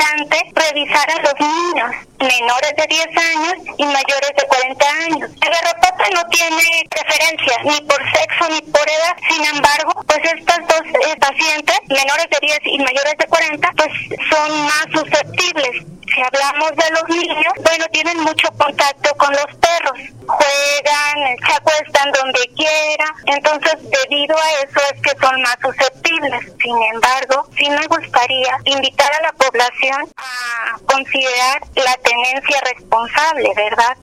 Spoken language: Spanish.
importante revisar a los niños menores de 10 años y mayores de 40 años. El garrapata no tiene preferencia ni por sexo ni por edad. Sin embargo, pues estas dos pacientes, menores de 10 y mayores de 40, pues son más susceptibles. Si hablamos de los niños, bueno, tienen mucho contacto con los perros, juegan, se acuestan donde quiera, entonces debido a eso es que son más susceptibles. Sin embargo, sí me gustaría invitar a la población a considerar la tenencia responsable, ¿verdad?